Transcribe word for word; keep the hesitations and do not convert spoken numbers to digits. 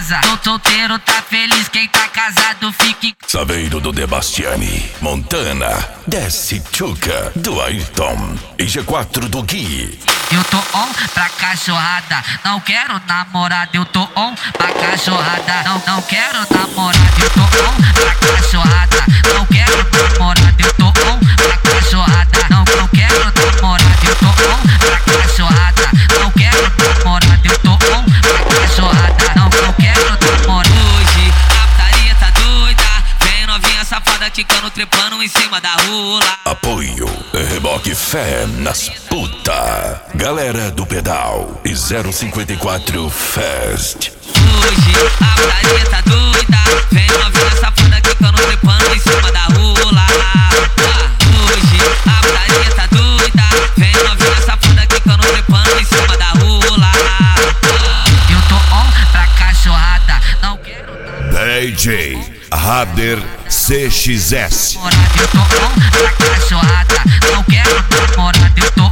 casa. Tô solteiro, tá feliz, quem tá casado fica em... Saveiro do Debastiani, Montana, Desce Tchuca, do Ayrton e G quatro do Gui. Eu tô on pra cachorrada, não quero namorada. Eu tô on pra cachorrada, não, não quero namorada. Eu tô on pra cachorrada, não quero namorada. Eu tô on pra cachorrada, não, não quero namorada. Eu tô on pra cachorrada, não quero namorada. Eu tô on pra cachorrada, não, não quero namorada. Hoje a putaria tá doida, vem novinha safada quicando, trepando em cima da rula. Apoio Reboque Fé nas puta. Galera do Pedal e zero cinquenta e quatro Fest. Hoje a putaria tá doida, vem novinha safada quicando, trepando em cima da rula. Hoje a putaria tá doida, vem novinha safada quicando, trepando em cima da rula. Eu tô on pra cachorrada, não quero D J Rader C X S. namorada. Eu tô on pra cachorrada, não quero namorada. Eu tô